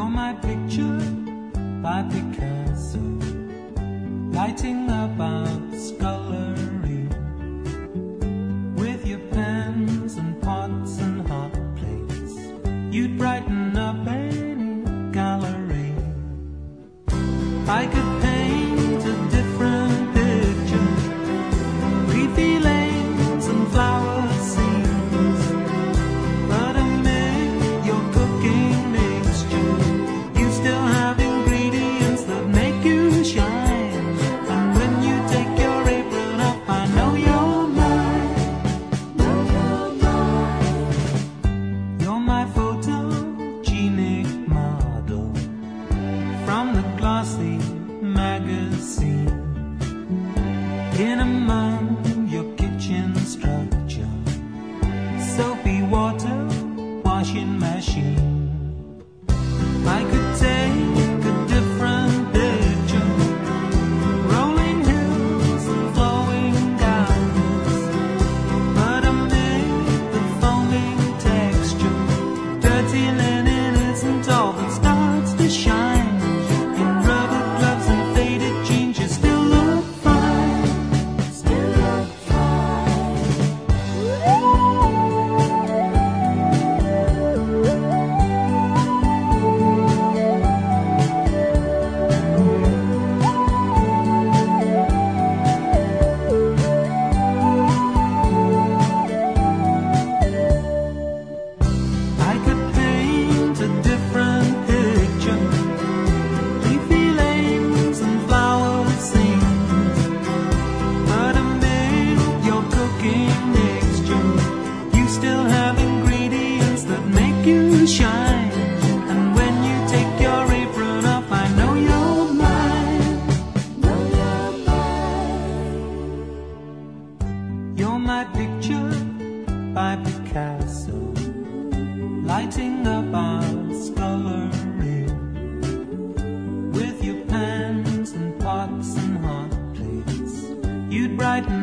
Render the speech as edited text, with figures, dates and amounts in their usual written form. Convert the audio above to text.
You're my picture by Picasso, lighting up our scullery with your pens and pots and hot plates. You'd brighten up any gallery. I could paint a different picture, leafy lanes and flower scenes, but amid your cooking mixture, you still have ingredients that make you shine. And when you take your apron off, I know you're mine. You're my photogenic model from the glossy magazine, in among your kitchen structure, soapy water washing machine. I could take a different picture, rolling hills and flowing gardens, but amid the foaming texture, dirty linen isn't all that starts to shine. In rubber gloves and faded jeans, you still look fine. Still look fine. I could paint a different picture, leafy lanes and flower scenes, but amid your cooking mixture, you still have ingredients that make you shine. And when you take your apron off, I know you're mine. You're my picture by Picasso, lighting up our scullery with your pans and pots and hot plates. You'd brighten